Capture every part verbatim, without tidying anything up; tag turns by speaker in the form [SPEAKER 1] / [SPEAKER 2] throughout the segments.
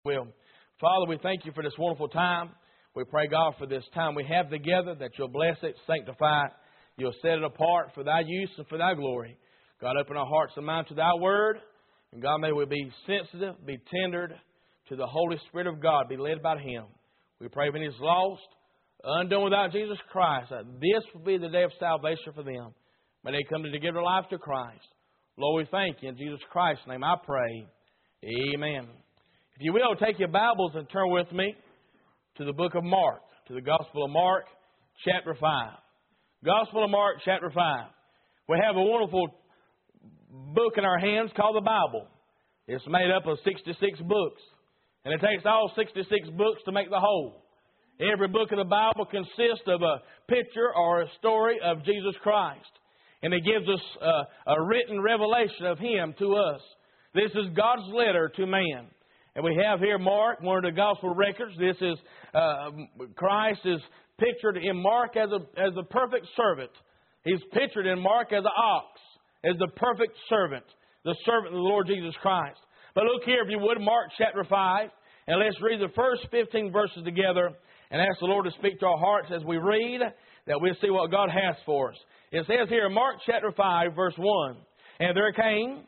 [SPEAKER 1] Well, Father, we thank you for this wonderful time. We pray, God, for this time we have together, that you'll bless it, sanctify it. You'll set it apart for thy use and for thy glory. God, open our hearts and minds to thy word. And God, may we be sensitive, be tendered to the Holy Spirit of God, be led by him. We pray when he's lost, undone without Jesus Christ, that this will be the day of salvation for them. May they come to give their life to Christ. Lord, we thank you. In Jesus Christ's name I pray. Amen. If you will, take your Bibles and turn with me to the book of Mark, to the Gospel of Mark, chapter five. Gospel of Mark, chapter five. We have a wonderful book in our hands called the Bible. It's made up of sixty-six books. And it takes all sixty-six books to make the whole. Every book of the Bible consists of a picture or a story of Jesus Christ. And it gives us a, a written revelation of him to us. This is God's letter to man. And we have here Mark, one of the gospel records. This is, uh, Christ is pictured in Mark as a, as a perfect servant. He's pictured in Mark as an ox, as the perfect servant, the servant of the Lord Jesus Christ. But look here, if you would, Mark chapter five, and let's read the first fifteen verses together and ask the Lord to speak to our hearts as we read, that we'll see what God has for us. It says here in Mark chapter five, verse one, and there came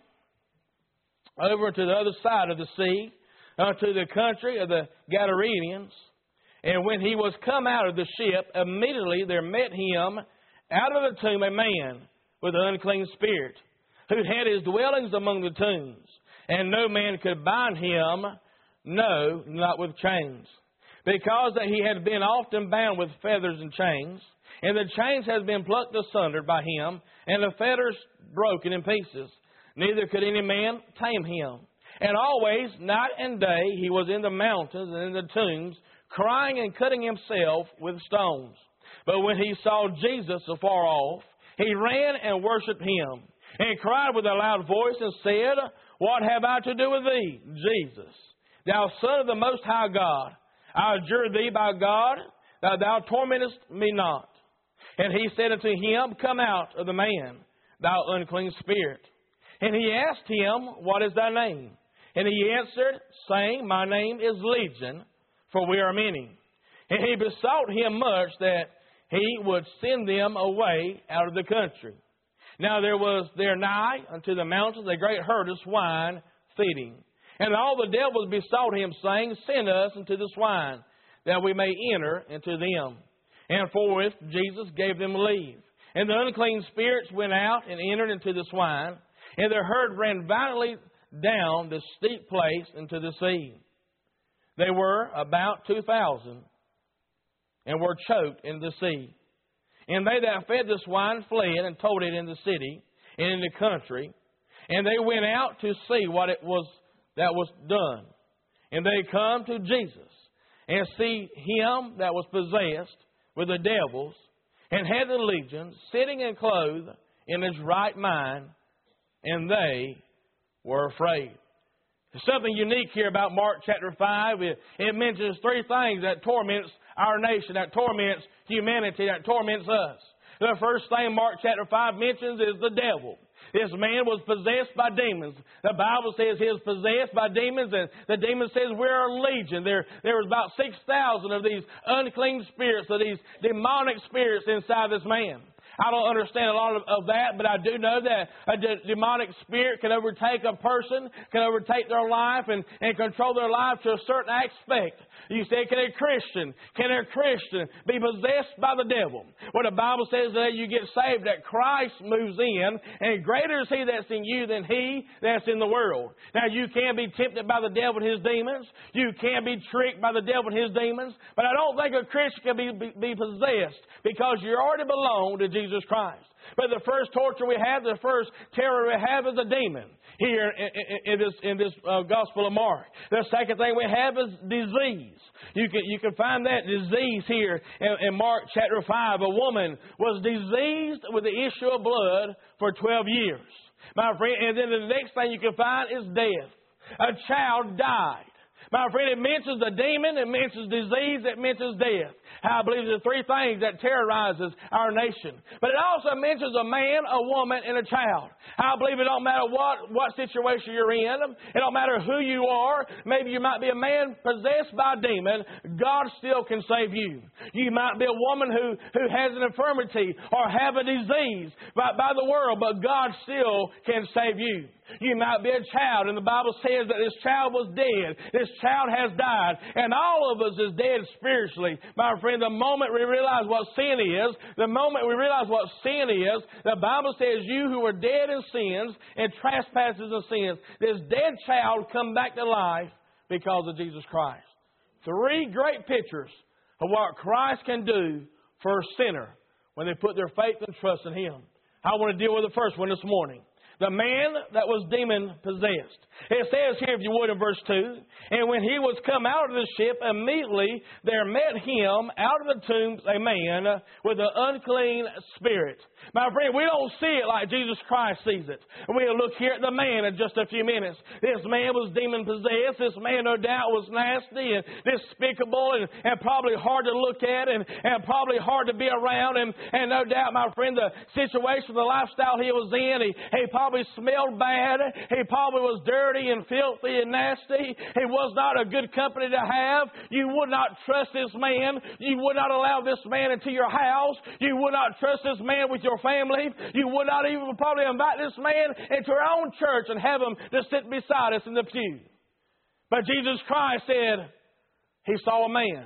[SPEAKER 1] over to the other side of the sea, unto the country of the Gadarenes. And when he was come out of the ship, immediately there met him out of the tomb a man with an unclean spirit, who had his dwellings among the tombs. And no man could bind him, no, not with chains, because that he had been often bound with fetters and chains. And the chains had been plucked asunder by him, and the fetters broken in pieces. Neither could any man tame him. And always, night and day, he was in the mountains and in the tombs, crying and cutting himself with stones. But when he saw Jesus afar off, he ran and worshipped him, and cried with a loud voice and said, What have I to do with thee, Jesus, thou Son of the Most High God? I adjure thee by God, that thou tormentest me not. And he said unto him, Come out of the man, thou unclean spirit. And he asked him, What is thy name? And he answered, saying, My name is Legion, for we are many. And he besought him much that he would send them away out of the country. Now there was there nigh unto the mountains a great herd of swine feeding. And all the devils besought him, saying, Send us into the swine, that we may enter into them. And forthwith Jesus gave them leave. And the unclean spirits went out and entered into the swine, and the herd ran violently down the steep place into the sea. They were about two thousand, and were choked in the sea. And they that fed the swine fled and told it in the city and in the country. And they went out to see what it was that was done. And they come to Jesus, and see him that was possessed with the devils, and had the legion, sitting and clothed in his right mind, and they were afraid. There's something unique here about Mark chapter five. It, it mentions three things that torments our nation, that torments humanity, that torments us. The first thing Mark chapter five mentions is the devil. This man was possessed by demons. The Bible says he was possessed by demons, and the demon says we're a legion. There, there was about six thousand of these unclean spirits, of these demonic spirits inside this man. I don't understand a lot of, of that, but I do know that a de- demonic spirit can overtake a person, can overtake their life and, and control their life to a certain aspect. You say, can a Christian, can a Christian be possessed by the devil? Well, the Bible says that you get saved, that Christ moves in, and greater is he that's in you than he that's in the world. Now, you can be tempted by the devil and his demons. You can be tricked by the devil and his demons. But I don't think a Christian can be, be, be possessed, because you already belong to Jesus Christ. But the first torture we have, the first terror we have is a demon here in, in, in this, in this uh, Gospel of Mark. The second thing we have is disease. You can, you can find that disease here in, in Mark chapter five. A woman was diseased with the issue of blood for twelve years. My friend, and then the next thing you can find is death. A child died. My friend, it mentions the demon, it mentions disease, it mentions death. I believe there's three things that terrorizes our nation. But it also mentions a man, a woman, and a child. I believe it don't matter what, what situation you're in. It don't matter who you are. Maybe you might be a man possessed by a demon. God still can save you. You might be a woman who, who has an infirmity or have a disease by, by the world, but God still can save you. You might be a child, and the Bible says that this child was dead. This child has died, and all of us is dead spiritually. My friend, the moment we realize what sin is, the moment we realize what sin is, the Bible says you who were dead in sins and trespasses and sins, this dead child come back to life because of Jesus Christ. Three great pictures of what Christ can do for a sinner when they put their faith and trust in Him. I want to deal with the first one this morning. The man that was demon-possessed. It says here, if you would, in verse two, and when he was come out of the ship, immediately there met him out of the tombs a man with an unclean spirit. My friend, we don't see it like Jesus Christ sees it. We'll look here at the man in just a few minutes. This man was demon-possessed. This man, no doubt, was nasty and despicable and, and probably hard to look at and, and probably hard to be around. And, and no doubt, my friend, the situation, the lifestyle he was in, he, he probably smelled bad. He probably was dirty and filthy and nasty. He was not a good company to have. You would not trust this man. You would not allow this man into your house. You would not trust this man with your family. You would not even probably invite this man into our own church and have him to sit beside us in the pew. But Jesus Christ said, He saw a man.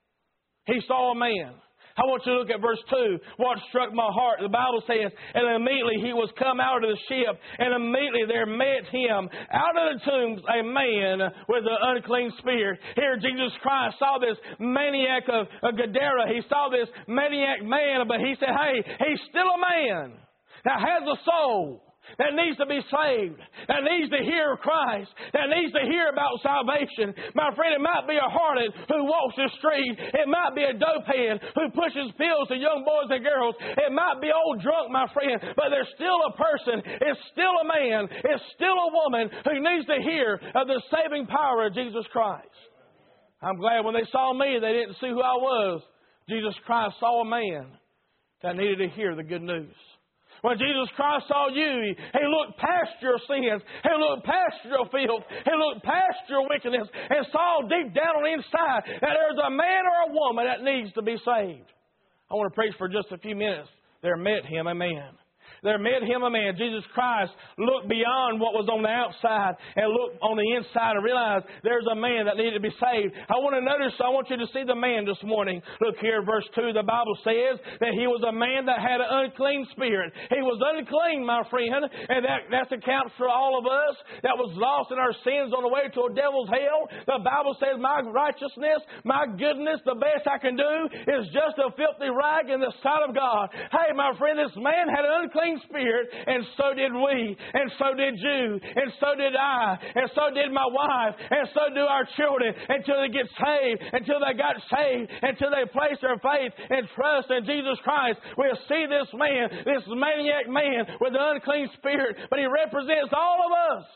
[SPEAKER 1] He saw a man. I want you to look at verse two. What struck my heart, the Bible says, and immediately he was come out of the ship, and immediately there met him out of the tombs a man with an unclean spirit. Here Jesus Christ saw this maniac of, of Gadara. He saw this maniac man, but he said, hey, he's still a man that has a soul, that needs to be saved, that needs to hear Christ, that needs to hear about salvation. My friend, it might be a harlot who walks the street. It might be a dopehead who pushes pills to young boys and girls. It might be old drunk, my friend, but there's still a person. It's still a man. It's still a woman who needs to hear of the saving power of Jesus Christ. I'm glad when they saw me, they didn't see who I was. Jesus Christ saw a man that needed to hear the good news. When Jesus Christ saw you, He looked past your sins. He looked past your filth. He looked past your wickedness and saw deep down on the inside that there's a man or a woman that needs to be saved. I want to preach for just a few minutes. There met him a man. There met him a man. Jesus Christ looked beyond what was on the outside and looked on the inside and realized there's a man that needed to be saved. I want to notice, I want you to see the man this morning. Look here, verse two, the Bible says that he was a man that had an unclean spirit. He was unclean, my friend, and that, that accounts for all of us that was lost in our sins on the way to a devil's hell. The Bible says my righteousness, my goodness, the best I can do is just a filthy rag in the sight of God. Hey, my friend, this man had an unclean spirit, and so did we, and so did you, and so did I, and so did my wife, and so do our children until they get saved, until they got saved, until they place their faith and trust in Jesus Christ. We'll see this man, this maniac man with the unclean spirit, but he represents all of us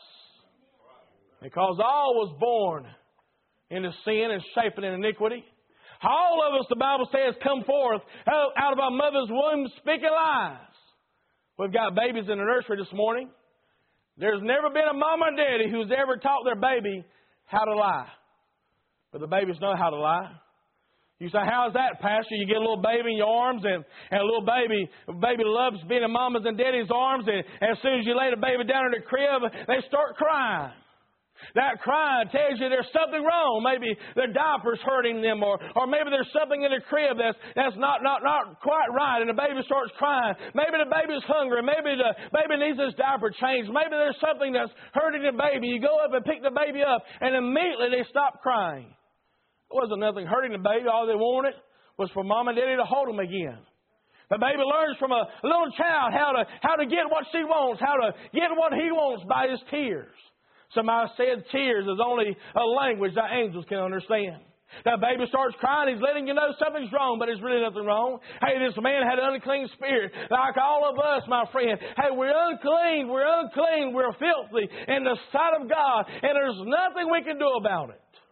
[SPEAKER 1] because all was born into sin and shapen in iniquity. All of us, the Bible says, come forth out of our mother's womb speaking lies. We've got babies in the nursery this morning. There's never been a mama and daddy who's ever taught their baby how to lie. But the babies know how to lie. You say, how's that, Pastor? You get a little baby in your arms, and, and a little baby baby loves being in mama's and daddy's arms, and, and as soon as you lay the baby down in the crib, they start crying. That cry tells you there's something wrong. Maybe the diaper's hurting them, or, or maybe there's something in the crib that's, that's not, not, not quite right, and the baby starts crying. Maybe the baby's hungry. Maybe the baby needs his diaper changed. Maybe there's something that's hurting the baby. You go up and pick the baby up, and immediately they stop crying. It wasn't nothing hurting the baby. All they wanted was for mom and daddy to hold them again. The baby learns from a little child how to, how to get what she wants, how to get what he wants by his tears. Somebody said tears is only a language that angels can understand. That baby starts crying, he's letting you know something's wrong, but there's really nothing wrong. Hey, this man had an unclean spirit, like all of us, my friend. Hey, we're unclean, we're unclean, we're filthy in the sight of God, and there's nothing we can do about it.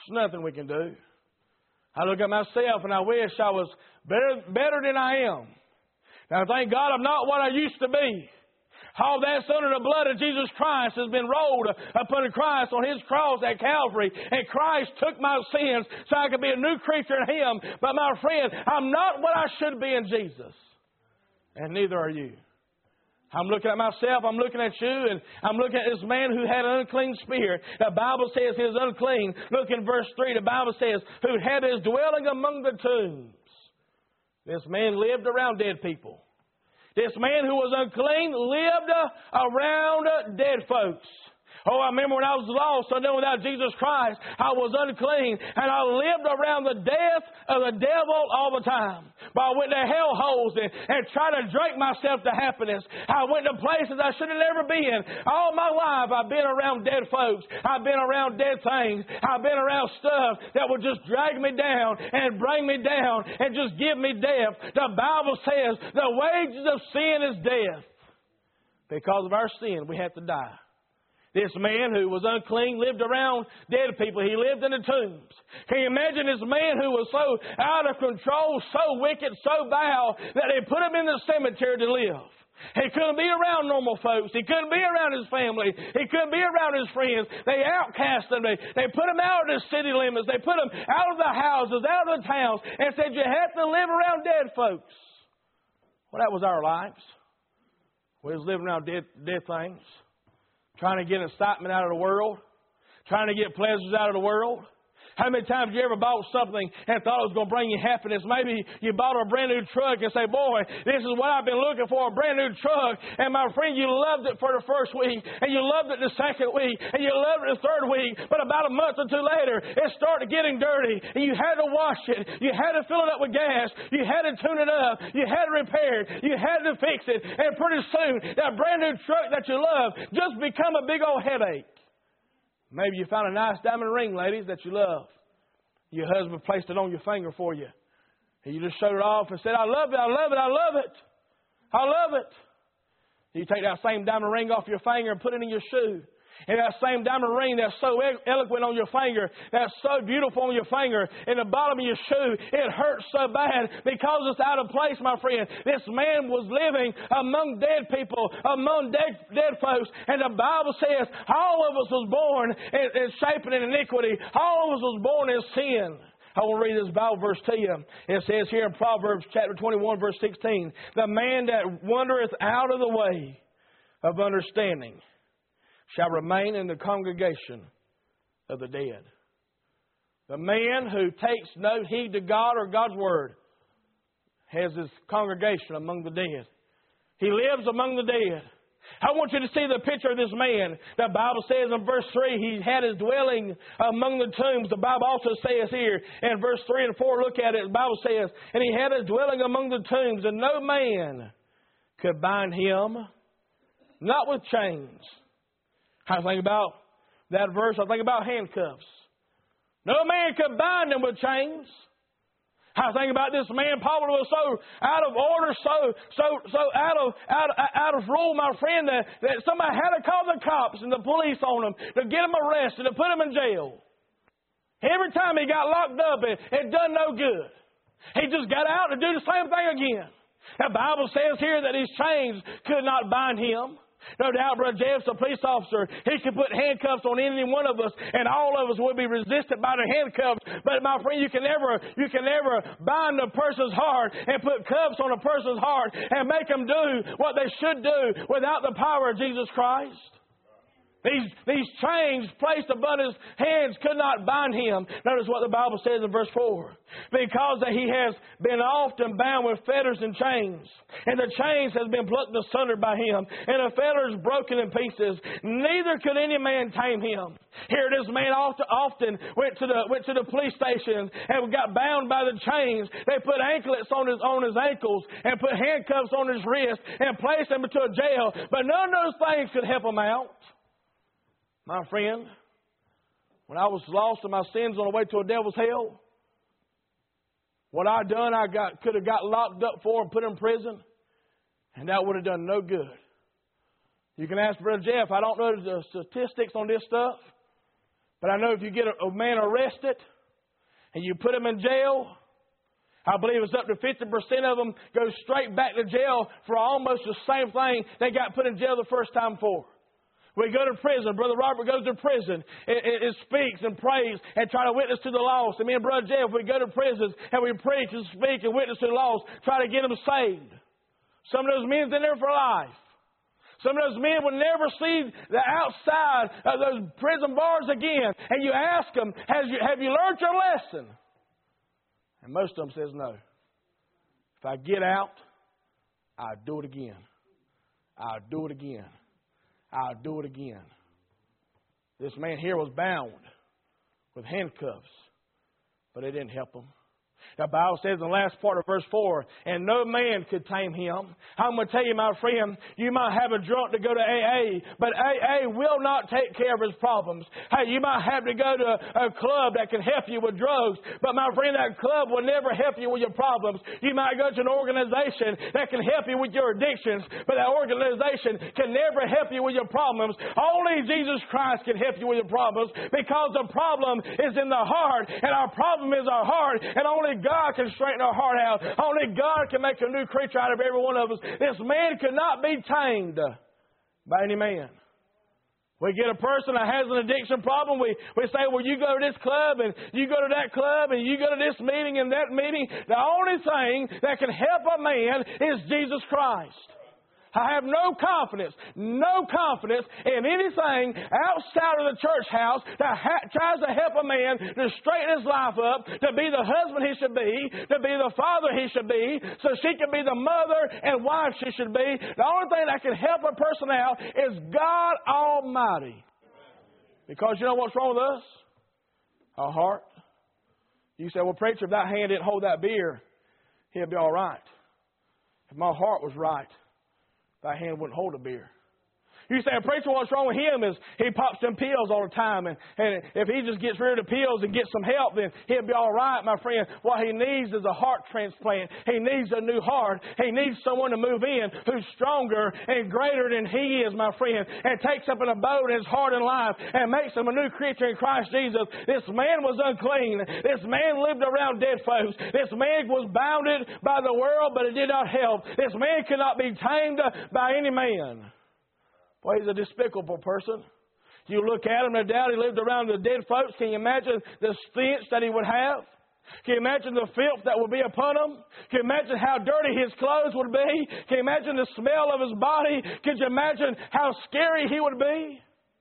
[SPEAKER 1] There's nothing we can do. I look at myself and I wish I was better, better than I am. Now, thank God I'm not what I used to be. All that's under the blood of Jesus Christ has been rolled upon Christ on His cross at Calvary. And Christ took my sins so I could be a new creature in Him. But my friend, I'm not what I should be in Jesus. And neither are you. I'm looking at myself, I'm looking at you, and I'm looking at this man who had an unclean spirit. The Bible says he was unclean. Look in verse three, the Bible says, who had his dwelling among the tombs. This man lived around dead people. This man who was unclean lived around dead folks. Oh, I remember when I was lost, I know without Jesus Christ, I was unclean. And I lived around the death of the devil all the time. But I went to hell holes and, and tried to drink myself to happiness. I went to places I should have never been. All my life, I've been around dead folks. I've been around dead things. I've been around stuff that would just drag me down and bring me down and just give me death. The Bible says the wages of sin is death. Because of our sin, we have to die. This man who was unclean lived around dead people. He lived in the tombs. Can you imagine this man who was so out of control, so wicked, so vile, that they put him in the cemetery to live? He couldn't be around normal folks. He couldn't be around his family. He couldn't be around his friends. They outcast him. They, they put him out of the city limits. They put him out of the houses, out of the towns, and said, you have to live around dead folks. Well, that was our lives. We was living around dead, dead things. Trying to get excitement out of the world. Trying to get pleasures out of the world. How many times have you ever bought something and thought it was going to bring you happiness? Maybe you bought a brand new truck and say, boy, this is what I've been looking for, a brand new truck. And my friend, you loved it for the first week, and you loved it the second week, and you loved it the third week. But about a month or two later, it started getting dirty, and you had to wash it. You had to fill it up with gas. You had to tune it up. You had to repair it. You had to fix it. And pretty soon, that brand new truck that you love just become a big old headache. Maybe you found a nice diamond ring, ladies, that you love. Your husband placed it on your finger for you. And you just showed it off and said, I love it, I love it, I love it. I love it. You take that same diamond ring off your finger and put it in your shoe. And that same diamond ring that's so eloquent on your finger, that's so beautiful on your finger, in the bottom of your shoe, it hurts so bad because it's out of place, my friend. This man was living among dead people, among dead, dead folks. And the Bible says all of us was born in, in shaping in iniquity. All of us was born in sin. I want to read this Bible verse to you. It says here in Proverbs chapter twenty-one, verse sixteen, the man that wandereth out of the way of understanding shall remain in the congregation of the dead. The man who takes no heed to God or God's word has his congregation among the dead. He lives among the dead. I want you to see the picture of this man. The Bible says in verse three, he had his dwelling among the tombs. The Bible also says here in verse three and four, look at it. The Bible says, and he had his dwelling among the tombs, and no man could bind him, not with chains. I think about that verse. I think about handcuffs. No man could bind them with chains. I think about this man probably was so out of order, so so so out of out, out of rule, my friend, that, that somebody had to call the cops and the police on him to get him arrested, to put him in jail. Every time he got locked up, it, it done no good. He just got out to do the same thing again. The Bible says here that these chains could not bind him. No doubt, Brother Jeff's a police officer. He could put handcuffs on any one of us, and all of us would be resisted by the handcuffs. But my friend, you can never, you can never bind a person's heart and put cuffs on a person's heart and make them do what they should do without the power of Jesus Christ. These, these chains placed upon his hands could not bind him. Notice what the Bible says in verse four. Because that he has been often bound with fetters and chains, and the chains has been plucked asunder by him, and the fetters broken in pieces, neither could any man tame him. Here this man often, often went to the went to the police station and got bound by the chains. They put anklets on his on his ankles and put handcuffs on his wrist and placed him into a jail. But none of those things could help him out. My friend, when I was lost in my sins on the way to a devil's hell, what I done, I got could have got locked up for and put in prison, and that would have done no good. You can ask Brother Jeff. I don't know the statistics on this stuff, But I know if you get a, a man arrested and you put him in jail, I believe it's up to fifty percent of them go straight back to jail for almost the same thing they got put in jail the first time for. We go to prison. Brother Robert goes to prison and, and, and speaks and prays and try to witness to the lost. And me and Brother Jeff, we go to prisons and we preach and speak and witness to the lost, try to get them saved. Some of those men's in there for life. Some of those men will never see the outside of those prison bars again. And you ask them, Has you, have you learned your lesson? And most of them says no. If I get out, I'll do it again. I'll do it again. I'll do it again. This man here was bound with handcuffs, but it didn't help him. The Bible says in the last part of verse four, and no man could tame him. I'm going to tell you, my friend, you might have a drunk to go to A A, but A A will not take care of his problems. Hey, you might have to go to a club that can help you with drugs, but my friend, that club will never help you with your problems. You might go to an organization that can help you with your addictions, but that organization can never help you with your problems. Only Jesus Christ can help you with your problems, because the problem is in the heart, and our problem is our heart, and only God can straighten our heart out. Only God can make a new creature out of every one of us. This man could not be tamed by any man. We get a person that has an addiction problem. We, we say, well, you go to this club and you go to that club and you go to this meeting and that meeting. The only thing that can help a man is Jesus Christ. I have no confidence, no confidence in anything outside of the church house that ha- tries to help a man to straighten his life up, to be the husband he should be, to be the father he should be, so she can be the mother and wife she should be. The only thing that can help a person out is God Almighty. Because you know what's wrong with us? Our heart. You say, well, preacher, if that hand didn't hold that beer, he'll be all right. If my heart was right, that hand wouldn't hold a beer. You say, preacher, what's wrong with him is he pops them pills all the time. And, and if he just gets rid of the pills and gets some help, then he'll be all right, my friend. What he needs is a heart transplant. He needs a new heart. He needs someone to move in who's stronger and greater than he is, my friend, and takes up an abode in his heart and life and makes him a new creature in Christ Jesus. This man was unclean. This man lived around dead folks. This man was bounded by the world, but it did not help. This man could not be tamed by any man. Well, he's a despicable person. You look at him, no doubt he lived around the dead folks. Can you imagine the stench that he would have? Can you imagine the filth that would be upon him? Can you imagine how dirty his clothes would be? Can you imagine the smell of his body? Could you imagine how scary he would be?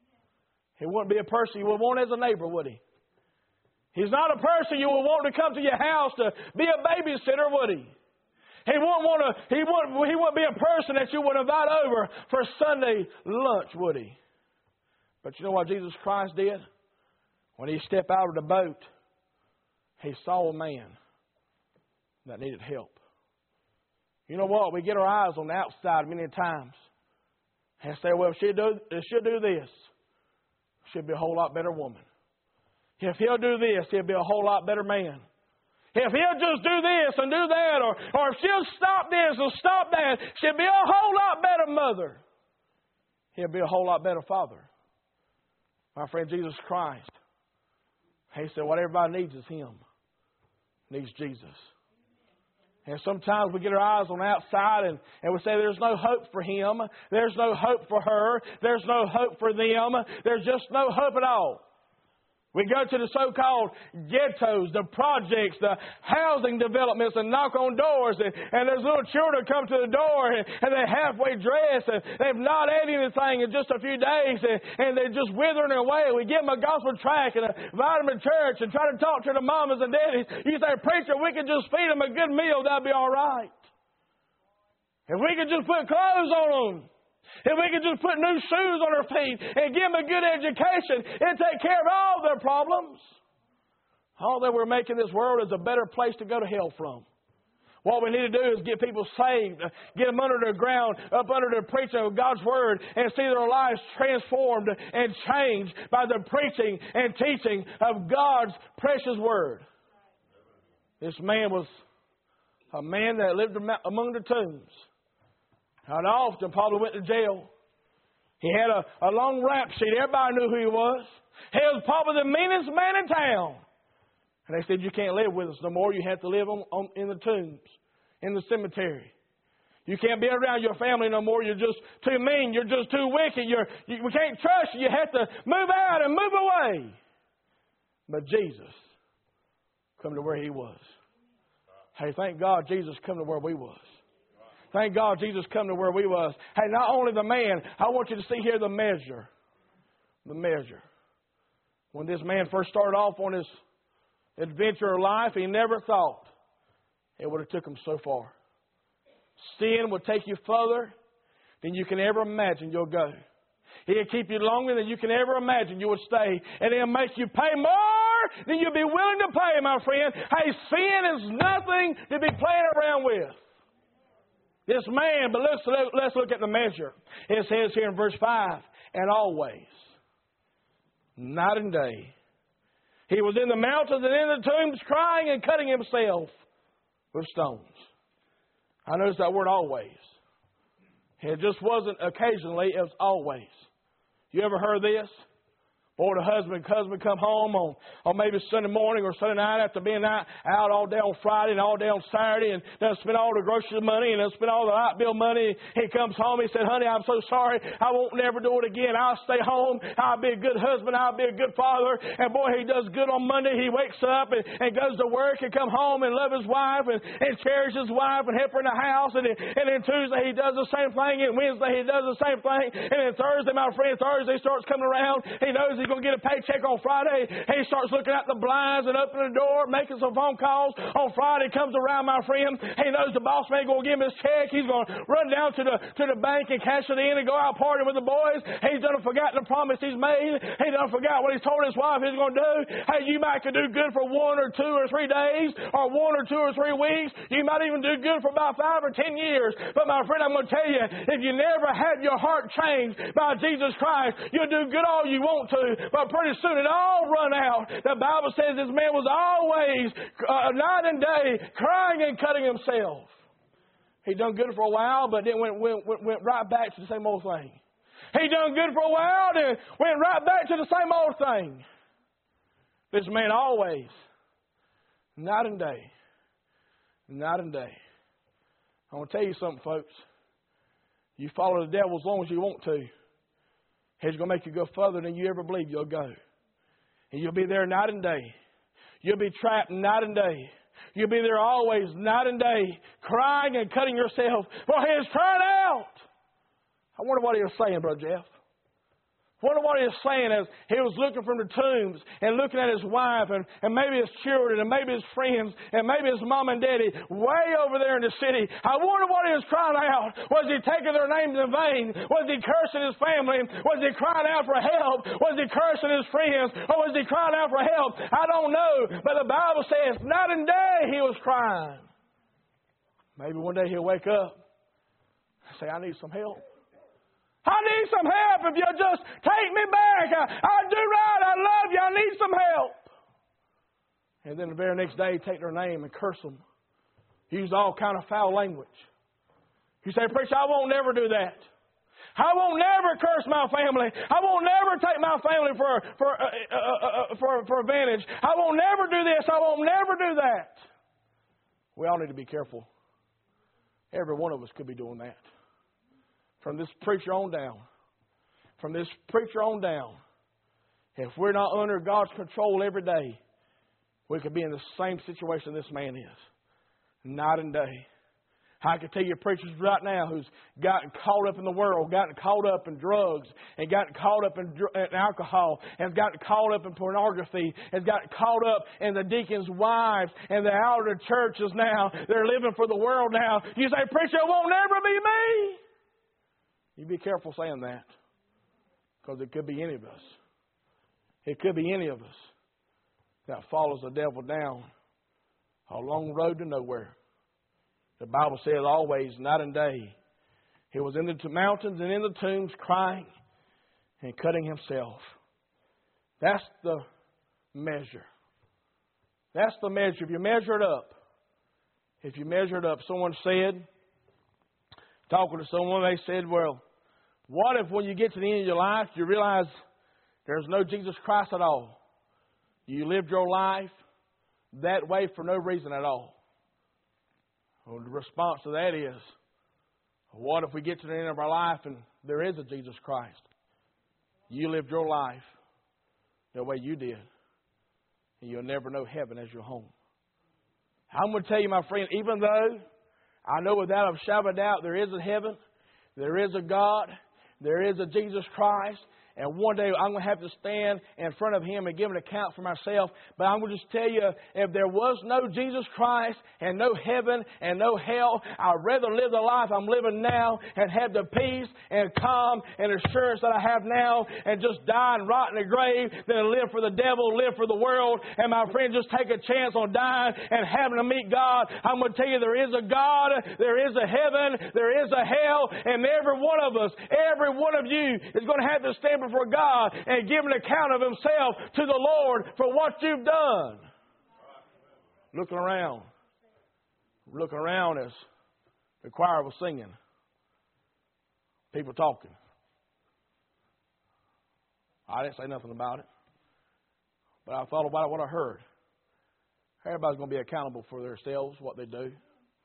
[SPEAKER 1] He wouldn't be a person you would want as a neighbor, would he? He's not a person you would want to come to your house to be a babysitter, would he? He wouldn't want to. He wouldn't. He wouldn't be a person that you would invite over for Sunday lunch, would he? But you know what Jesus Christ did? When he stepped out of the boat, he saw a man that needed help. You know what? We get our eyes on the outside many times and say, "Well, if she do, if she'll do this, she'll be a whole lot better woman. If he'll do this, he'll be a whole lot better man. If he'll just do this and do that, or, or if she'll stop this and stop that, she'll be a whole lot better mother. He'll be a whole lot better father." My friend, Jesus Christ, he said what everybody needs is him. Needs Jesus. And sometimes we get our eyes on the outside and, and we say there's no hope for him. There's no hope for her. There's no hope for them. There's just no hope at all. We go to the so-called ghettos, the projects, the housing developments, and knock on doors. And, and there's little children come to the door, and, and they're halfway dressed, and they've not had anything in just a few days, and, and they're just withering away. We give them a gospel tract and invite them to church and try to talk to the mamas and daddies. You say, preacher, we could just feed them a good meal, that'd be all right. If we could just put clothes on them. If we could just put new shoes on their feet and give them a good education, it'd take care of all their problems. All that we're making this world is a better place to go to hell from. What we need to do is get people saved, get them under the ground, up under the preaching of God's Word, and see their lives transformed and changed by the preaching and teaching of God's precious Word. This man was a man that lived among the tombs. And often probably went to jail. He had a, a long rap sheet. Everybody knew who he was. He was probably the meanest man in town. And they said, you can't live with us no more. You have to live on, on, in the tombs, in the cemetery. You can't be around your family no more. You're just too mean. You're just too wicked. You're, you, we can't trust you. You have to move out and move away. But Jesus come to where he was. Hey, thank God Jesus come to where we was. Thank God Jesus come to where we was. Hey, not only the man, I want you to see here the measure. The measure. When this man first started off on his adventure of life, he never thought it would have took him so far. Sin would take you further than you can ever imagine you'll go. It'll keep you longer than you can ever imagine you would stay. And it'll make you pay more than you'll be willing to pay, my friend. Hey, sin is nothing to be playing around with. This man, but let's, let's look at the measure. It says here in verse five, and always, night and day, he was in the mountains and in the tombs crying and cutting himself with stones. I noticed that word always. It just wasn't occasionally, it was always. You ever heard this? Boy, the husband and husband come home on, on maybe Sunday morning or Sunday night after being out, out all day on Friday and all day on Saturday and done spend all the grocery money and done spend all the light bill money. He comes home, he said, honey, I'm so sorry. I won't never do it again. I'll stay home. I'll be a good husband. I'll be a good father. And boy, he does good on Monday. He wakes up and, and goes to work and come home and love his wife and, and cherish his wife and help her in the house. And then, and then Tuesday he does the same thing. And Wednesday he does the same thing. And then Thursday, my friend, Thursday starts coming around. He knows he's going to get a paycheck on Friday. He starts looking out the blinds and opening the door, making some phone calls. On Friday comes around, my friend. He knows the boss man going to give him his check. He's going to run down to the to the bank and cash it in and go out partying with the boys. He's done forgotten the promise he's made. He done forgot what he's told his wife he's going to do. Hey, you might could do good for one or two or three days or one or two or three weeks. You might even do good for about five or ten years. But my friend, I'm going to tell you, if you never have your heart changed by Jesus Christ, you'll do good all you want to, but pretty soon it all run out. The Bible says this man was always, uh, night and day, crying and cutting himself. He done good for a while, but then went, went, went, went right back to the same old thing. He done good for a while, then went right back to the same old thing. This man always, night and day, night and day. I want to tell you something, folks. You follow the devil as long as you want to. He's going to make you go further than you ever believe you'll go. And you'll be there night and day. You'll be trapped night and day. You'll be there always night and day, crying and cutting yourself. Well, he was crying out. I wonder what he was saying, Brother Jeff. I wonder what he was saying as he was looking from the tombs and looking at his wife and, and maybe his children and maybe his friends and maybe his mom and daddy way over there in the city. I wonder what he was crying out. Was he taking their names in vain? Was he cursing his family? Was he crying out for help? Was he cursing his friends? Or was he crying out for help? I don't know. But the Bible says night and day he was crying. Maybe one day he'll wake up and say, I need some help. I need some help. If you'll just take me back, I, I'll do right. I love you. I need some help. And then the very next day, take their name and curse them. Use all kind of foul language. You say, preacher, I won't never do that. I won't never curse my family. I won't never take my family for for uh, uh, uh, for, for advantage. I won't never do this. I won't never do that. We all need to be careful. Every one of us could be doing that. From this preacher on down. From this preacher on down. If we're not under God's control every day, we could be in the same situation this man is. Night and day. I can tell you preachers right now who's gotten caught up in the world, gotten caught up in drugs, and gotten caught up in, in alcohol, and gotten caught up in pornography, and gotten caught up in the deacons' wives, and the outer churches now. They're living for the world now. You say, preacher, it won't never be me. You be careful saying that, because it could be any of us. It could be any of us that follows the devil down a long road to nowhere. The Bible says always, night and day, he was in the mountains and in the tombs crying and cutting himself. That's the measure. That's the measure. If you measure it up, if you measure it up, someone said, talking to someone, they said, well, What if when you get to the end of your life, you realize there's no Jesus Christ at all? You lived your life that way for no reason at all. Well, the response to that is, what if we get to the end of our life and there is a Jesus Christ? You lived your life the way you did, and you'll never know heaven as your home. I'm going to tell you, my friend, even though I know without a shadow of a doubt there is a heaven, there is a God, there is a Jesus Christ, and one day I'm going to have to stand in front of Him and give an account for myself. But I'm going to just tell you, if there was no Jesus Christ and no heaven and no hell, I'd rather live the life I'm living now and have the peace and calm and assurance that I have now and just die and rot in the grave than live for the devil, live for the world. And my friend, just take a chance on dying and having to meet God. I'm going to tell you, there is a God, there is a heaven, there is a hell, and every one of us, every one of you is going to have to stand before God and give an account of Himself to the Lord for what you've done. Looking around. Looking around as the choir was singing. People talking. I didn't say nothing about it. But I thought about what I heard. Everybody's going to be accountable for themselves, what they do.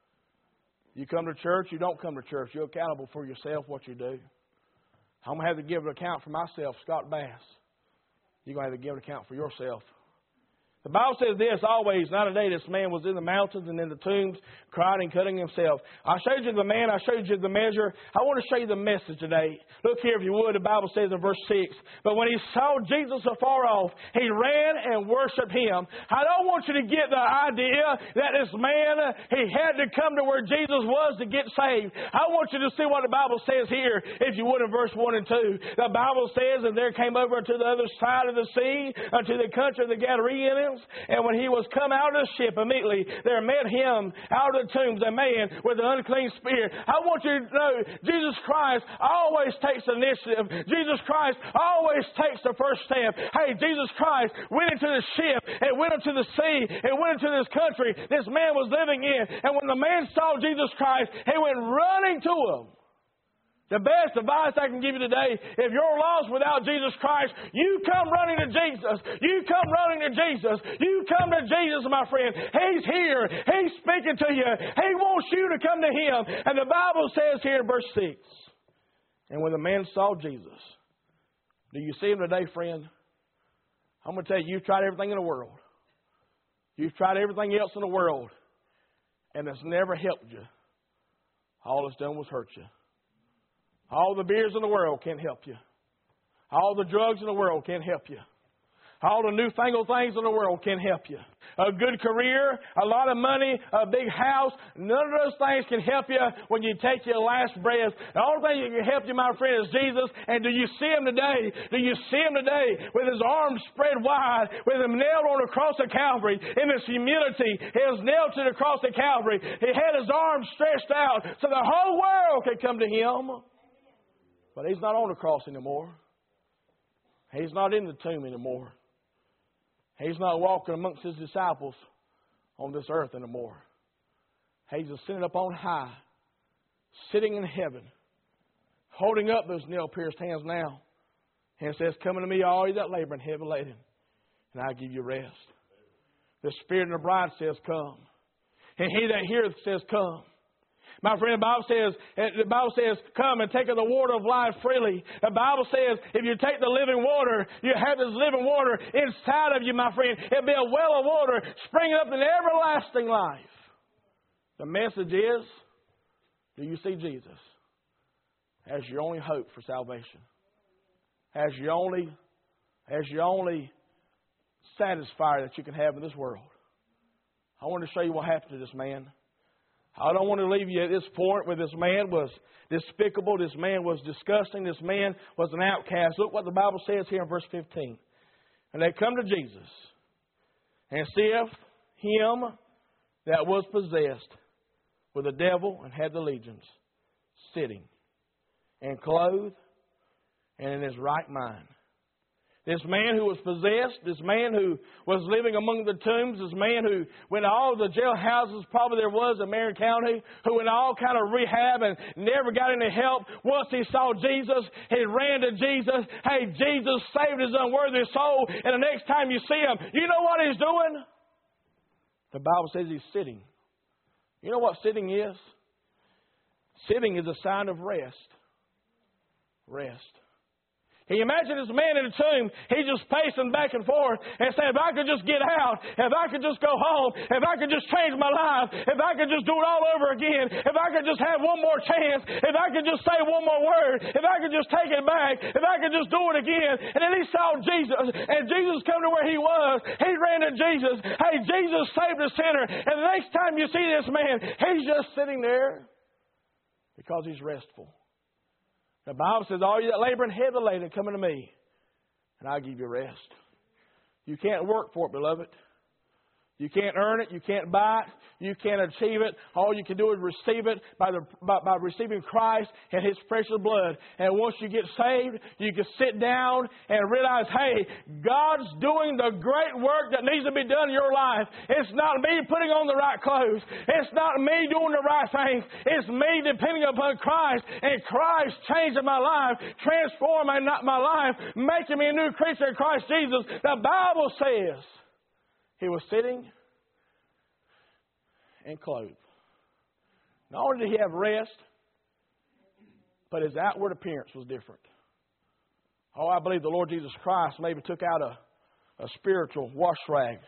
[SPEAKER 1] You come to church, you don't come to church. You're accountable for yourself, what you do. I'm going to have to give an account for myself, Scott Bass. You're going to have to give an account for yourself. The Bible says this always, not a day this man was in the mountains and in the tombs, crying and cutting himself. I showed you the man, I showed you the measure. I want to show you the message today. Look here if you would, the Bible says in verse six, but when he saw Jesus afar off, he ran and worshipped Him. I don't want you to get the idea that this man, he had to come to where Jesus was to get saved. I want you to see what the Bible says here, if you would, in verse one and two. The Bible says, and there came over to the other side of the sea, unto the country of the Gadarenes. And when he was come out of the ship, immediately there met him out of the tombs a man with an unclean spirit. I want you to know, Jesus Christ always takes initiative. Jesus Christ always takes the first step. Hey, Jesus Christ went into the ship and went into the sea and went into this country this man was living in. And when the man saw Jesus Christ, he went running to him. The best advice I can give you today, if you're lost without Jesus Christ, you come running to Jesus. You come running to Jesus. You come to Jesus, my friend. He's here. He's speaking to you. He wants you to come to Him. And the Bible says here in verse six, and when the man saw Jesus, do you see Him today, friend? I'm going to tell you, you've tried everything in the world. You've tried everything else in the world, and it's never helped you. All it's done was hurt you. All the beers in the world can't help you. All the drugs in the world can't help you. All the newfangled things in the world can't help you. A good career, a lot of money, a big house, none of those things can help you when you take your last breath. The only thing that can help you, my friend, is Jesus. And do you see Him today? Do you see Him today with His arms spread wide, with Him nailed on the cross of Calvary? In His humility, He was nailed to the cross of Calvary. He had His arms stretched out so the whole world could come to Him. But He's not on the cross anymore. He's not in the tomb anymore. He's not walking amongst His disciples on this earth anymore. He's ascended up on high, sitting in heaven, holding up those nail-pierced hands now. And says, come unto me, all ye that labor and heavy laden, and I'll give you rest. The Spirit and the bride says, come. And he that heareth says, come. My friend, the Bible says, the Bible says, come and take of the water of life freely. The Bible says, if you take the living water, you have this living water inside of you, my friend. It'll be a well of water springing up in everlasting life. The message is, do you see Jesus as your only hope for salvation? As your only, as your only satisfier that you can have in this world? I want to show you what happened to this man. I don't want to leave you at this point where this man was despicable, this man was disgusting, this man was an outcast. Look what the Bible says here in verse fifteen. And they come to Jesus and seeth him that was possessed with the devil and had the legions, sitting and clothed and in his right mind. This man who was possessed, this man who was living among the tombs, this man who went to all the jailhouses probably there was in Marion County, who went all kind of rehab and never got any help. Once he saw Jesus, he ran to Jesus. Hey, Jesus saved his unworthy soul. And the next time you see him, you know what he's doing? The Bible says he's sitting. You know what sitting is? Sitting is a sign of rest. Rest. Can you imagine this man in the tomb? He's just pacing back and forth and saying, if I could just get out, if I could just go home, if I could just change my life, if I could just do it all over again, if I could just have one more chance, if I could just say one more word, if I could just take it back, if I could just do it again. And then he saw Jesus, and Jesus come to where he was. He ran to Jesus. Hey, Jesus saved a sinner. And the next time you see this man, he's just sitting there because he's restful. The Bible says, all you that labor and heavy laden, come unto me, and I'll give you rest. You can't work for it, beloved. You can't earn it. You can't buy it. You can't achieve it. All you can do is receive it by, the, by, by receiving Christ and His precious blood. And once you get saved, you can sit down and realize, hey, God's doing the great work that needs to be done in your life. It's not me putting on the right clothes. It's not me doing the right things. It's me depending upon Christ and Christ changing my life, transforming my life, making me a new creature in Christ Jesus. The Bible says He was sitting and clothed. Not only did he have rest, but his outward appearance was different. Oh, I believe the Lord Jesus Christ maybe took out a, a spiritual wash rag,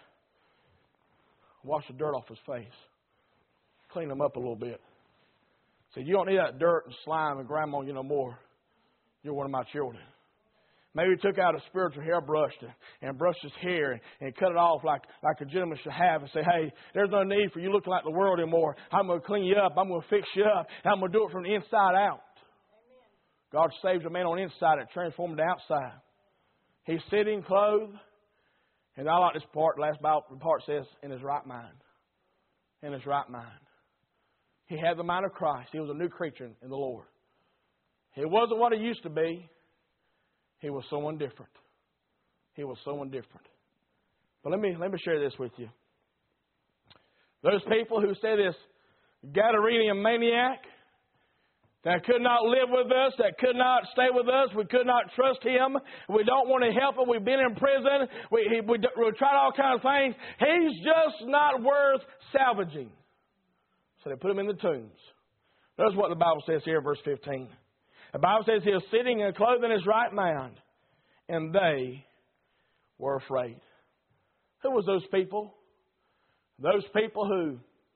[SPEAKER 1] washed the dirt off his face, cleaned him up a little bit. Said, you don't need that dirt and slime and grime on you no more. You're one of my children. Maybe he took out a spiritual hairbrush and, and brushed his hair and, and cut it off like, like a gentleman should have and say, hey, there's no need for you looking like the world anymore. I'm going to clean you up. I'm going to fix you up. And I'm going to do it from the inside out. Amen. God saves a man on the inside and transforms the outside. He's sitting clothed. And I like this part. The last Bible part says, in his right mind. In his right mind. He had the mind of Christ. He was a new creature in the Lord. He wasn't what he used to be. He was someone different. He was someone different. But let me let me share this with you. Those people who say this Gadarenian maniac that could not live with us, that could not stay with us, we could not trust him, we don't want to help him, we've been in prison, we, he, we, we tried all kinds of things, he's just not worth salvaging. So they put him in the tombs. Notice what the Bible says here, verse fifteen. The Bible says he was sitting and clothed in his right mind, and they were afraid. Who was those people? Those people who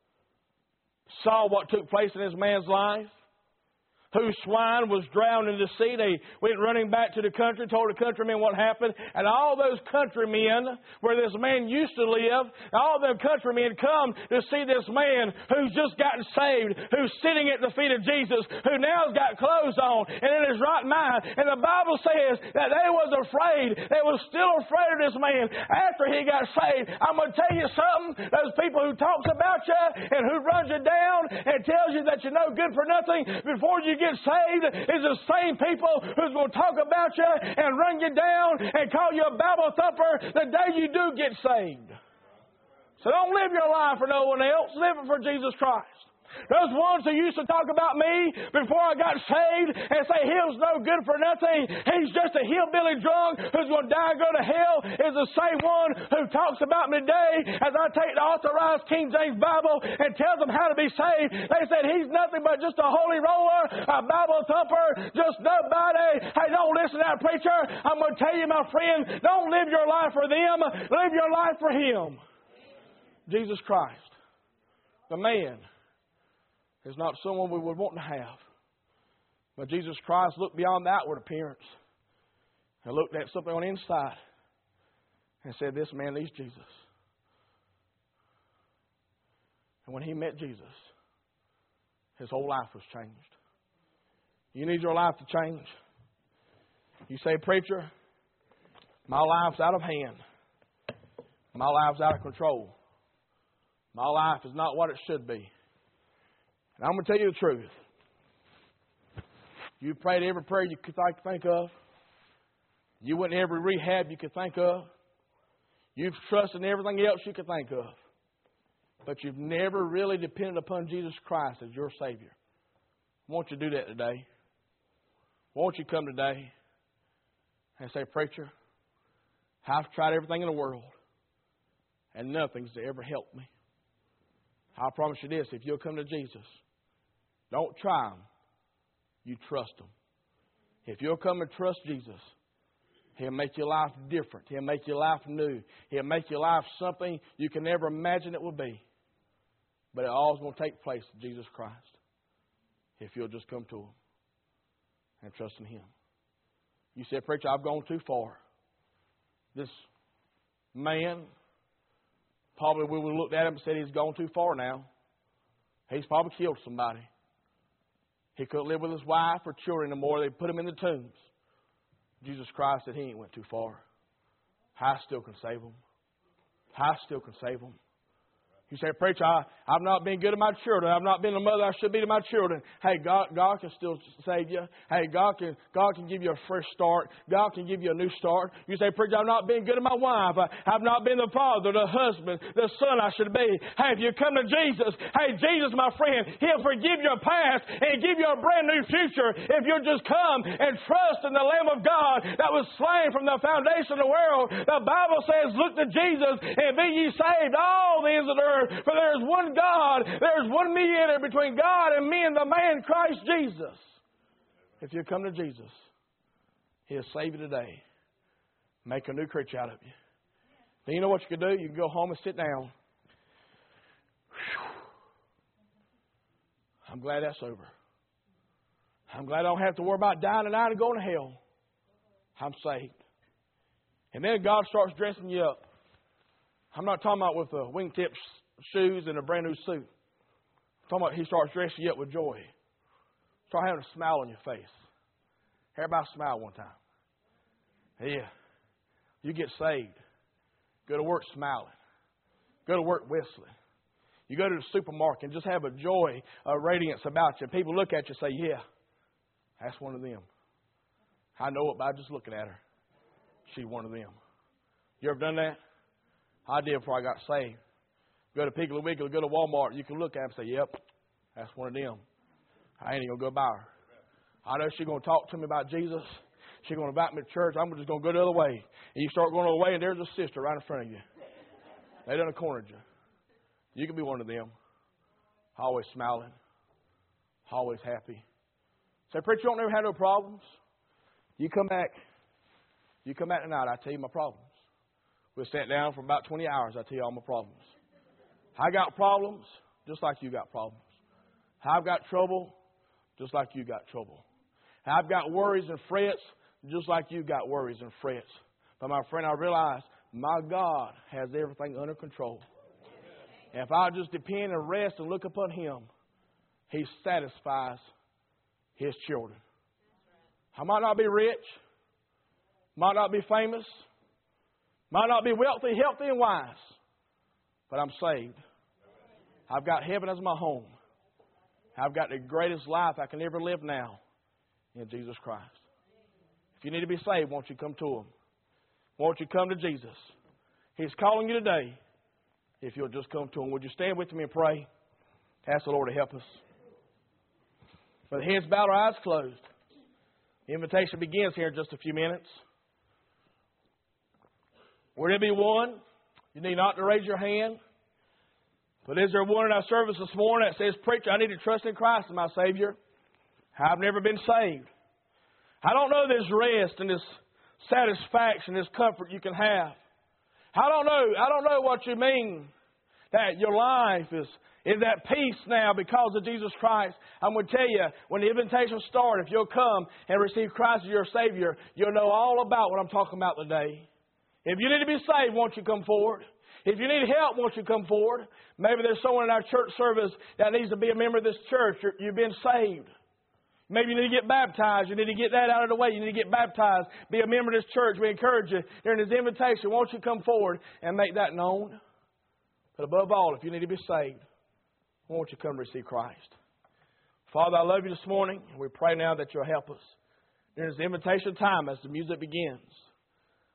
[SPEAKER 1] saw what took place in this man's life, whose swine was drowned in the sea. They went running back to the country, told the countrymen what happened. And all those countrymen, where this man used to live, all them countrymen come to see this man who's just gotten saved, who's sitting at the feet of Jesus, who now's got clothes on and in his right mind. And the Bible says that they was afraid. They was still afraid of this man after he got saved. I'm going to tell you something. Those people who talks about you and who runs you down and tells you that you're no good for nothing before you get saved is the same people who's going to talk about you and run you down and call you a Bible thumper the day you do get saved. So don't live your life for no one else. Live it for Jesus Christ. Those ones who used to talk about me before I got saved and say he was no good for nothing, he's just a hillbilly drunk who's going to die and go to hell, is the same one who talks about me today as I take the authorized King James Bible and tells them how to be saved. They said he's nothing but just a holy roller, a Bible thumper, just nobody. Hey, don't listen to that preacher. I'm going to tell you, my friend, don't live your life for them. Live your life for Him. Jesus Christ, the man, is not someone we would want to have. But Jesus Christ looked beyond the outward appearance and looked at something on the inside and said, this man needs Jesus. And when he met Jesus, his whole life was changed. You need your life to change. You say, preacher, my life's out of hand. My life's out of control. My life is not what it should be. And I'm going to tell you the truth. You prayed every prayer you could think of. You went in every rehab you could think of. You've trusted in everything else you could think of. But you've never really depended upon Jesus Christ as your Savior. I want you to do that today. Won't you come today and say, Preacher, I've tried everything in the world, and nothing's ever helped me. I promise you this, if you'll come to Jesus, don't try Him, you trust Him. If you'll come and trust Jesus, He'll make your life different. He'll make your life new. He'll make your life something you can never imagine it will be. But it all's going to take place in Jesus Christ if you'll just come to Him and trust in Him. You said, Preacher, I've gone too far. This man, probably we would have looked at him and said he's gone too far now. He's probably killed somebody. He couldn't live with his wife or children anymore. They put him in the tombs. Jesus Christ said he ain't went too far. I still can save him. I still can save him. You say, Preacher, I, I've not been good to my children. I've not been the mother I should be to my children. Hey, God, God can still save you. Hey, God can, God can give you a fresh start. God can give you a new start. You say, Preacher, I've not been good to my wife. I, I've not been the father, the husband, the son I should be. Hey, if you come to Jesus, hey, Jesus, my friend, He'll forgive your past and give you a brand new future if you'll just come and trust in the Lamb of God that was slain from the foundation of the world. The Bible says, look to Jesus and be ye saved, all the ends of the earth. For there is one God, there is one mediator between God and men, the man Christ Jesus. If you come to Jesus, He'll save you today. Make a new creature out of you. Then you know what you can do? You can go home and sit down. Whew. I'm glad that's over. I'm glad I don't have to worry about dying tonight and going to hell. I'm saved. And then God starts dressing you up. I'm not talking about with the wingtip shoes and a brand new suit. I'm talking about He starts dressing you up with joy. Start having a smile on your face. Everybody smile one time. Yeah. You get saved. Go to work smiling. Go to work whistling. You go to the supermarket and just have a joy, a radiance about you. People look at you and say, yeah, that's one of them. I know it by just looking at her. She's one of them. You ever done that? I did before I got saved. Go to Piggly Wiggly, go to Walmart. You can look at her and say, yep, that's one of them. I ain't even going to go by her. I know she's going to talk to me about Jesus. She's going to invite me to church. I'm just going to go the other way. And you start going the other way, and there's a sister right in front of you. They done cornered you. You can be one of them. Always smiling. Always happy. Say, Preacher, you don't never have no problems. You come back. You come back tonight, I tell you my problems. We'll sit down for about twenty hours. I tell you all my problems. I got problems just like you got problems. I've got trouble just like you got trouble. I've got worries and frets just like you got worries and frets. But my friend, I realize my God has everything under control. And if I just depend and rest and look upon Him, He satisfies His children. I might not be rich, might not be famous, might not be wealthy, healthy, and wise, but I'm saved. I've got heaven as my home. I've got the greatest life I can ever live now in Jesus Christ. If you need to be saved, won't you come to Him? Won't you come to Jesus? He's calling you today. If you'll just come to Him, would you stand with me and pray? Ask the Lord to help us. With heads bowed, our eyes closed. The invitation begins here in just a few minutes. Would there be one? You need not to raise your hand. But is there one in our service this morning that says, Preacher, I need to trust in Christ as my Savior? I've never been saved. I don't know this rest and this satisfaction, this comfort you can have. I don't know. I don't know what you mean that your life is, is at peace now because of Jesus Christ. I'm going to tell you, when the invitation starts, if you'll come and receive Christ as your Savior, you'll know all about what I'm talking about today. If you need to be saved, won't you come forward? If you need help, won't you come forward? Maybe there's someone in our church service that needs to be a member of this church. You're, you've been saved. Maybe you need to get baptized. You need to get that out of the way. You need to get baptized. Be a member of this church. We encourage you during this invitation. Won't you come forward and make that known? But above all, if you need to be saved, won't you come receive Christ? Father, I love you this morning. And we pray now that you'll help us during this invitation time as the music begins.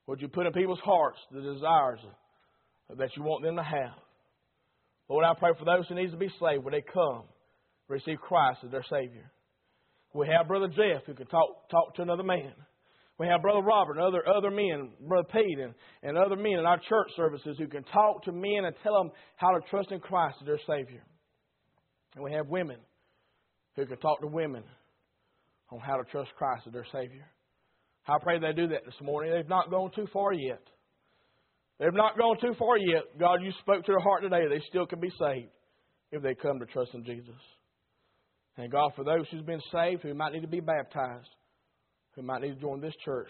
[SPEAKER 1] Would you put in people's hearts the desires that you want them to have? Lord, I pray for those who need to be saved when they come, receive Christ as their Savior. We have Brother Jeff who can talk talk to another man. We have Brother Robert and other, other men, Brother Pete and, and other men in our church services who can talk to men and tell them how to trust in Christ as their Savior. And we have women who can talk to women on how to trust Christ as their Savior. I pray they do that this morning. They've not gone too far yet. They've not gone too far yet. God, you spoke to their heart today. They still can be saved if they come to trust in Jesus. And God, for those who've been saved, who might need to be baptized, who might need to join this church,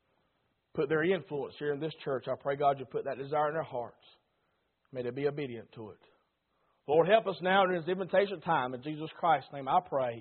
[SPEAKER 1] put their influence here in this church, I pray, God, you put that desire in their hearts. May they be obedient to it. Lord, help us now in this invitation time. In Jesus Christ's name, I pray.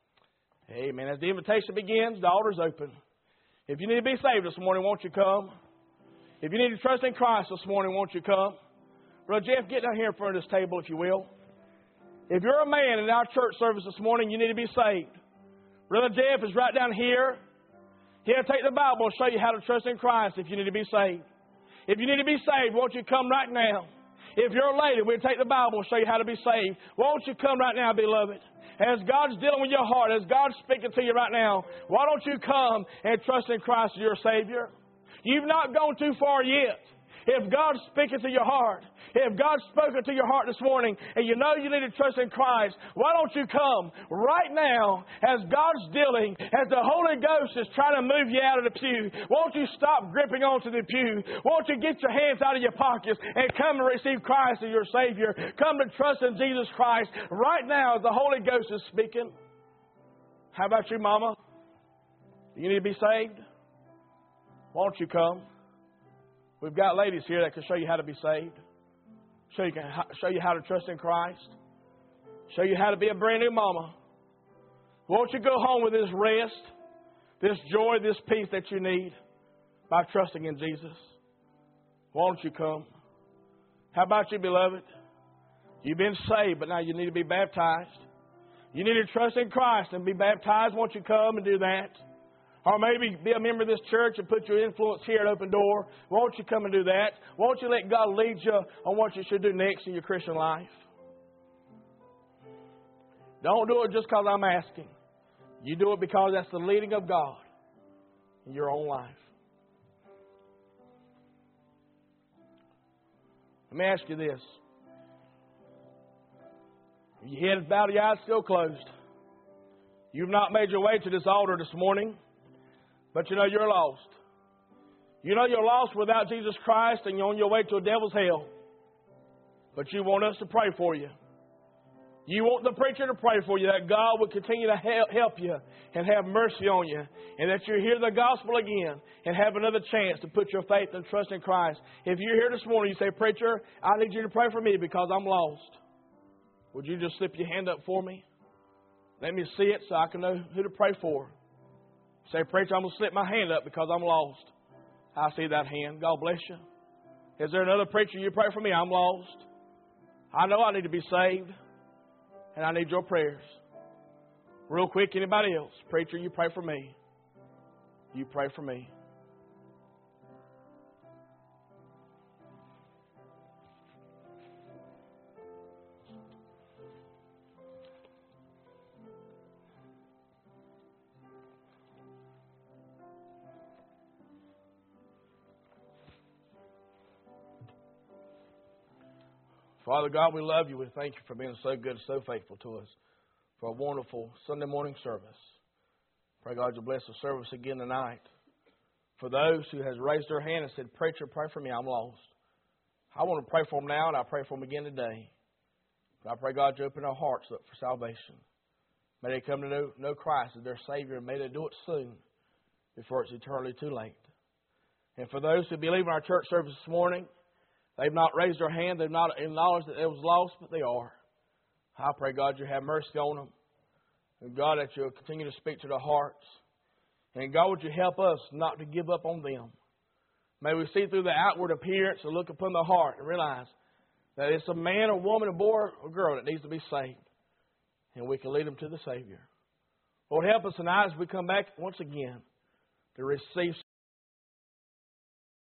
[SPEAKER 1] Amen. As the invitation begins, the altar's open. If you need to be saved this morning, won't you come? If you need to trust in Christ this morning, won't you come? Brother Jeff, get down here in front of this table, if you will. If you're a man in our church service this morning, you need to be saved. Brother Jeff is right down here. He'll take the Bible and show you how to trust in Christ if you need to be saved. If you need to be saved, won't you come right now? If you're a lady, we'll take the Bible and show you how to be saved. Won't you come right now, beloved? As God's dealing with your heart, as God's speaking to you right now, why don't you come and trust in Christ as your Savior? You've not gone too far yet. If God's speaking to your heart, if God's spoken to your heart this morning, and you know you need to trust in Christ, why don't you come right now as God's dealing, as the Holy Ghost is trying to move you out of the pew? Won't you stop gripping onto the pew? Won't you get your hands out of your pockets and come and receive Christ as your Savior? Come to trust in Jesus Christ right now as the Holy Ghost is speaking. How about you, Mama? You need to be saved? Won't you come? We've got ladies here that can show you how to be saved. Show you, show you how to trust in Christ. Show you how to be a brand new mama. Won't you go home with this rest, this joy, this peace that you need by trusting in Jesus? Won't you come? How about you, beloved? You've been saved, but now you need to be baptized. You need to trust in Christ and be baptized. Won't you come and do that? Or maybe be a member of this church and put your influence here at Open Door. Won't you come and do that? Won't you let God lead you on what you should do next in your Christian life? Don't do it just because I'm asking. You do it because that's the leading of God in your own life. Let me ask you this. Your head bowed, your eyes still closed. You've not made your way to this altar this morning. But you know you're lost. You know you're lost without Jesus Christ and you're on your way to a devil's hell. But you want us to pray for you. You want the preacher to pray for you, that God will continue to help you and have mercy on you. And that you hear the gospel again and have another chance to put your faith and trust in Christ. If you're here this morning, you say, Preacher, I need you to pray for me because I'm lost. Would you just slip your hand up for me? Let me see it so I can know who to pray for. Say, Preacher, I'm going to slip my hand up because I'm lost. I see that hand. God bless you. Is there another preacher you pray for me? I'm lost. I know I need to be saved. And I need your prayers. Real quick, anybody else? Preacher, you pray for me. You pray for me. Father God, we love you. We thank you for being so good, so faithful to us, for a wonderful Sunday morning service. Pray God you bless the service again tonight. For those who has raised their hand and said, Preacher, pray for me, I'm lost. I want to pray for them now, and I pray for them again today. But I pray God you open their hearts up for salvation. May they come to know, know Christ as their Savior, and may they do it soon before it's eternally too late. And for those who believe in our church service this morning, they've not raised their hand. They've not acknowledged that it was lost, but they are. I pray, God, you have mercy on them. And, God, that you'll continue to speak to their hearts. And, God, would you help us not to give up on them. May we see through the outward appearance and look upon the heart and realize that it's a man, a woman, a boy, or girl that needs to be saved. And we can lead them to the Savior. Lord, help us tonight as we come back once again to receive